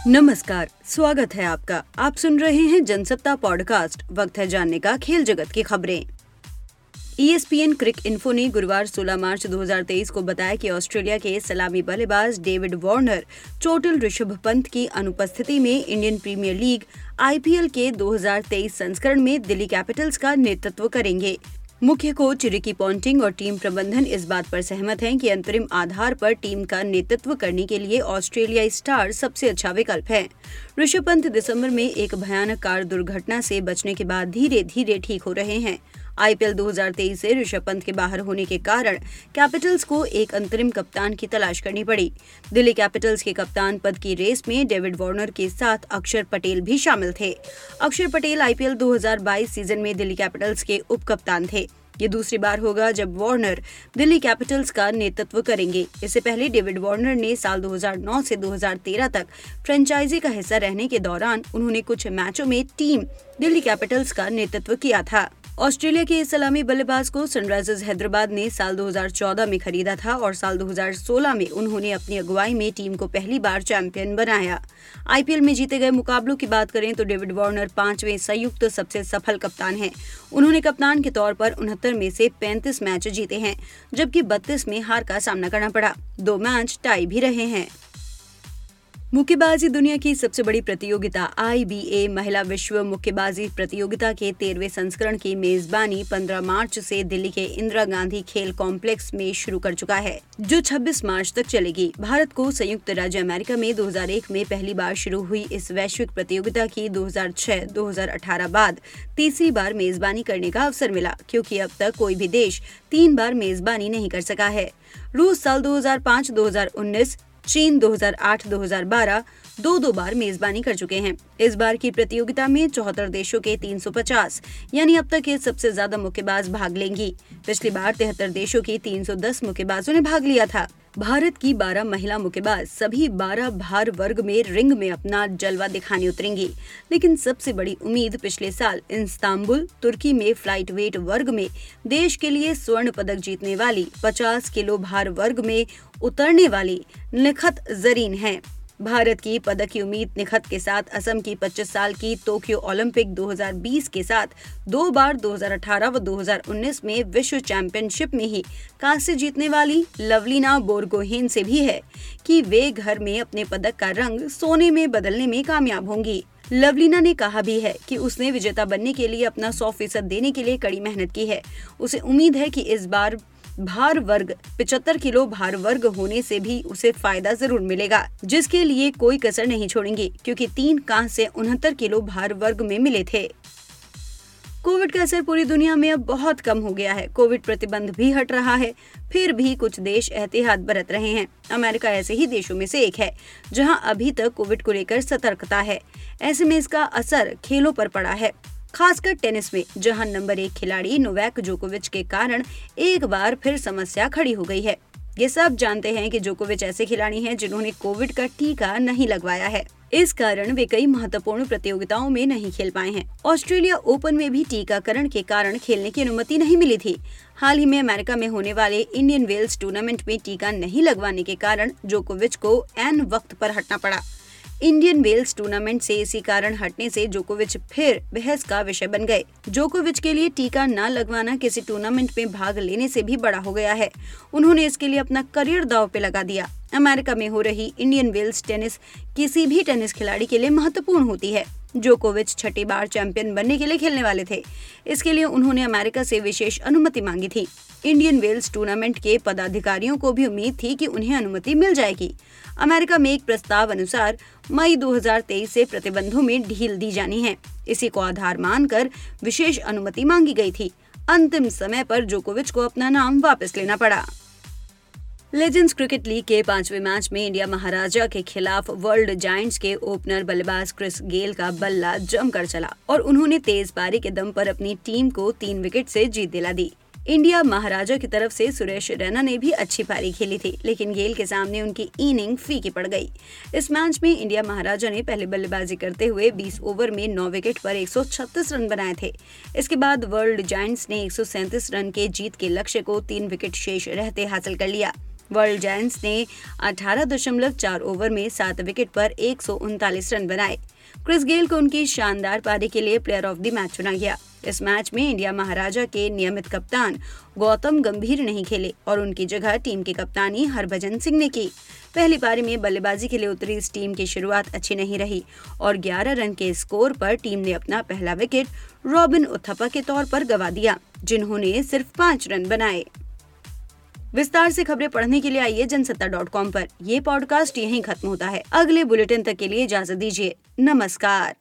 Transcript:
नमस्कार, स्वागत है आपका। आप सुन रहे हैं जनसत्ता पॉडकास्ट। वक्त है जानने का खेल जगत की खबरें। ESPN क्रिक इन्फो ने गुरुवार 16 मार्च 2023 को बताया कि ऑस्ट्रेलिया के सलामी बल्लेबाज डेविड वार्नर चोटिल ऋषभ पंत की अनुपस्थिति में इंडियन प्रीमियर लीग IPL के 2023 संस्करण में दिल्ली कैपिटल्स का नेतृत्व करेंगे। मुख्य कोच रिकी पॉन्टिंग और टीम प्रबंधन इस बात पर सहमत हैं कि अंतरिम आधार पर टीम का नेतृत्व करने के लिए ऑस्ट्रेलियाई स्टार सबसे अच्छा विकल्प है। ऋषभ पंत दिसंबर में एक भयानक कार दुर्घटना से बचने के बाद धीरे धीरे ठीक हो रहे हैं। IPL 2023 से ऋषभ पंत के बाहर होने के कारण कैपिटल्स को एक अंतरिम कप्तान की तलाश करनी पड़ी। दिल्ली कैपिटल्स के कप्तान पद की रेस में डेविड वार्नर के साथ अक्षर पटेल भी शामिल थे। अक्षर पटेल IPL 2022 सीजन में दिल्ली कैपिटल्स के उप कप्तान थे। ये दूसरी बार होगा जब वार्नर दिल्ली कैपिटल्स का नेतृत्व करेंगे। इससे पहले डेविड वार्नर ने साल 2009 से 2013 तक फ्रेंचाइजी का हिस्सा रहने के दौरान उन्होंने कुछ मैचों में टीम दिल्ली कैपिटल्स का नेतृत्व किया था। ऑस्ट्रेलिया के सलामी बल्लेबाज को सनराइजर्स हैदराबाद ने साल 2014 में खरीदा था और साल 2016 में उन्होंने अपनी अगुवाई में टीम को पहली बार चैंपियन बनाया। IPL में जीते गए मुकाबलों की बात करें तो डेविड वार्नर 5वें संयुक्त सबसे सफल कप्तान हैं। उन्होंने कप्तान के तौर पर 69 में से 35 मैच जीते हैं, जबकि 32 में हार का सामना करना पड़ा। 2 मैच टाई भी रहे हैं। मुक्केबाजी दुनिया की सबसे बड़ी प्रतियोगिता IBA महिला विश्व मुक्केबाजी प्रतियोगिता के 13वें संस्करण की मेजबानी 15 मार्च से दिल्ली के इंदिरा गांधी खेल कॉम्प्लेक्स में शुरू कर चुका है, जो 26 मार्च तक चलेगी। भारत को संयुक्त राज्य अमेरिका में 2001 में पहली बार शुरू हुई इस वैश्विक प्रतियोगिता की 2006-2018 बाद तीसरी बार मेजबानी करने का अवसर मिला, क्योंकि अब तक कोई भी देश 3 बार मेजबानी नहीं कर सका है। रूस साल 2005-2019, चीन 2008-2012 दो बार मेजबानी कर चुके हैं। इस बार की प्रतियोगिता में 74 देशों के 350 यानी अब तक के सबसे ज्यादा मुक्केबाज भाग लेंगी। पिछली बार 73 देशों की 310 मुक्केबाजों ने भाग लिया था। भारत की 12 महिला मुक्केबाज सभी 12 भार वर्ग में रिंग में अपना जलवा दिखाने उतरेंगी, लेकिन सबसे बड़ी उम्मीद पिछले साल इस्तांबुल, तुर्की में फ्लाइट वेट वर्ग में देश के लिए स्वर्ण पदक जीतने वाली 50 किलो भार वर्ग में उतरने वाली निखत जरीन है। भारत की पदक की उम्मीद निखत के साथ असम की 25 साल की टोक्यो ओलंपिक 2020 के साथ 2 बार 2018 व 2019 में विश्व चैंपियनशिप में ही कांस्य जीतने वाली लवलीना बोरगोहेन से भी है कि वे घर में अपने पदक का रंग सोने में बदलने में कामयाब होंगी। लवलीना ने कहा भी है कि उसने विजेता बनने के लिए अपना 100% देने के लिए कड़ी मेहनत की है। उसे उम्मीद है कि इस बार भार वर्ग 75 किलो भार वर्ग होने से भी उसे फायदा जरूर मिलेगा, जिसके लिए कोई कसर नहीं छोड़ेंगे, क्योंकि 3 कांस्य 69 किलो भार वर्ग में मिले थे। कोविड का असर पूरी दुनिया में अब बहुत कम हो गया है। कोविड प्रतिबंध भी हट रहा है, फिर भी कुछ देश एहतियात बरत रहे हैं। अमेरिका ऐसे ही देशों में से एक है जहां अभी तक कोविड को लेकर सतर्कता है। ऐसे में इसका असर खेलों पर पड़ा है, खासकर टेनिस में, जहां नंबर 1 खिलाड़ी नोवाक जोकोविच के कारण एक बार फिर समस्या खड़ी हो गई है। ये सब जानते हैं कि जोकोविच ऐसे खिलाड़ी हैं जिन्होंने कोविड का टीका नहीं लगवाया है। इस कारण वे कई महत्वपूर्ण प्रतियोगिताओं में नहीं खेल पाए हैं। ऑस्ट्रेलिया ओपन में भी टीकाकरण के कारण खेलने की अनुमति नहीं मिली थी। हाल ही में अमेरिका में होने वाले इंडियन वेल्स टूर्नामेंट में टीका नहीं लगवाने के कारण जोकोविच को ऐन वक्त पर हटना पड़ा। इंडियन वेल्स टूर्नामेंट से इसी कारण हटने से जोकोविच फिर बहस का विषय बन गए। जोकोविच के लिए टीका न लगवाना किसी टूर्नामेंट में भाग लेने से भी बड़ा हो गया है। उन्होंने इसके लिए अपना करियर दांव पे लगा दिया। अमेरिका में हो रही इंडियन वेल्स टेनिस किसी भी टेनिस खिलाड़ी के लिए महत्वपूर्ण होती है। जोकोविच 6ठी बार चैंपियन बनने के लिए खेलने वाले थे। इसके लिए उन्होंने अमेरिका से विशेष अनुमति मांगी थी। इंडियन वेल्स टूर्नामेंट के पदाधिकारियों को भी उम्मीद थी कि उन्हें अनुमति मिल जाएगी। अमेरिका में एक प्रस्ताव अनुसार मई 2023 से प्रतिबंधों में ढील दी जानी है। इसी को आधार मानकर विशेष अनुमति मांगी गई थी। अंतिम समय पर जोकोविच को अपना नाम वापस लेना पड़ा। लेजेंड्स क्रिकेट लीग के 5वें मैच में इंडिया महाराजा के खिलाफ वर्ल्ड जायंट्स के ओपनर बल्लेबाज क्रिस गेल का बल्ला जमकर चला और उन्होंने तेज पारी के दम पर अपनी टीम को 3 विकेट से जीत दिला दी। इंडिया महाराजा की तरफ से सुरेश रैना ने भी अच्छी पारी खेली थी, लेकिन गेल के सामने उनकी इनिंग फीकी पड़ गई। इस मैच में इंडिया महाराजा ने पहले बल्लेबाजी करते हुए 20 ओवर में 9 विकेट पर 136 रन बनाए थे। इसके बाद वर्ल्ड जायंट्स ने 137 रन के जीत के लक्ष्य को 3 विकेट शेष रहते हासिल कर लिया। वर्ल्ड जायंट्स ने 18.4 ओवर में 7 विकेट पर 139 रन बनाए। क्रिस गेल को उनकी शानदार पारी के लिए प्लेयर ऑफ द मैच चुना गया। इस मैच में इंडिया महाराजा के नियमित कप्तान गौतम गंभीर नहीं खेले और उनकी जगह टीम की कप्तानी हरभजन सिंह ने की। पहली पारी में बल्लेबाजी के लिए उतरी इस टीम की शुरुआत अच्छी नहीं रही और 11 रन के स्कोर पर टीम ने अपना पहला विकेट रॉबिन उथप्पा के तौर पर गंवा दिया, जिन्होंने सिर्फ 5 रन बनाए। विस्तार से खबरें पढ़ने के लिए आइए जनसत्ता.com पर। ये पॉडकास्ट यहीं खत्म होता है। अगले बुलेटिन तक के लिए इजाजत दीजिए। नमस्कार।